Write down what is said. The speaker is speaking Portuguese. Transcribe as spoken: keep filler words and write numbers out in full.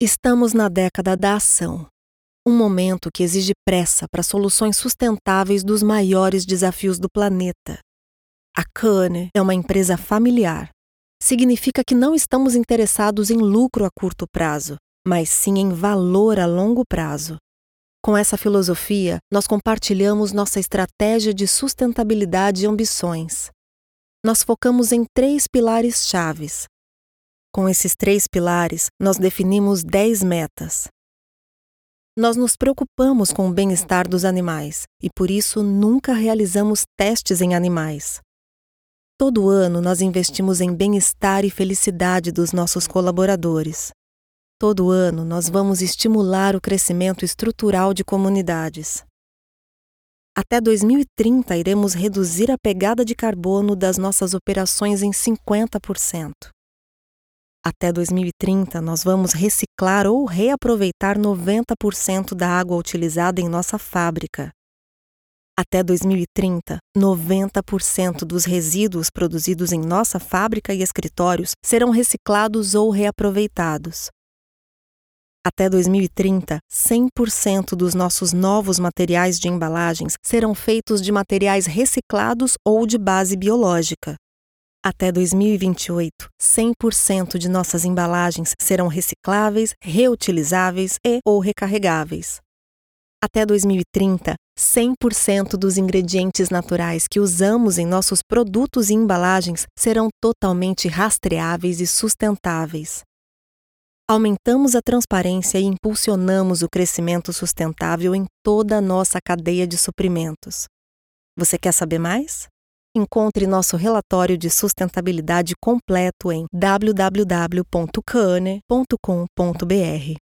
Estamos na década da ação, um momento que exige pressa para soluções sustentáveis dos maiores desafios do planeta. A Koene é uma empresa familiar. Significa que não estamos interessados em lucro a curto prazo, mas sim em valor a longo prazo. Com essa filosofia, nós compartilhamos nossa estratégia de sustentabilidade e ambições. Nós focamos em três pilares chaves. Com esses três pilares, nós definimos dez metas. Nós nos preocupamos com o bem-estar dos animais e, por isso, nunca realizamos testes em animais. Todo ano, nós investimos em bem-estar e felicidade dos nossos colaboradores. Todo ano, nós vamos estimular o crescimento estrutural de comunidades. Até dois mil e trinta, iremos reduzir a pegada de carbono das nossas operações em cinquenta por cento. Até dois mil e trinta, nós vamos reciclar ou reaproveitar noventa por cento da água utilizada em nossa fábrica. Até dois mil e trinta, noventa por cento dos resíduos produzidos em nossa fábrica e escritórios serão reciclados ou reaproveitados. Até dois mil e trinta, cem por cento dos nossos novos materiais de embalagens serão feitos de materiais reciclados ou de base biológica. Até dois mil e vinte e oito, cem por cento de nossas embalagens serão recicláveis, reutilizáveis e ou recarregáveis. Até dois mil e trinta, cem por cento dos ingredientes naturais que usamos em nossos produtos e embalagens serão totalmente rastreáveis e sustentáveis. Aumentamos a transparência e impulsionamos o crescimento sustentável em toda a nossa cadeia de suprimentos. Você quer saber mais? Encontre nosso relatório de sustentabilidade completo em w w w ponto koene ponto com ponto b r.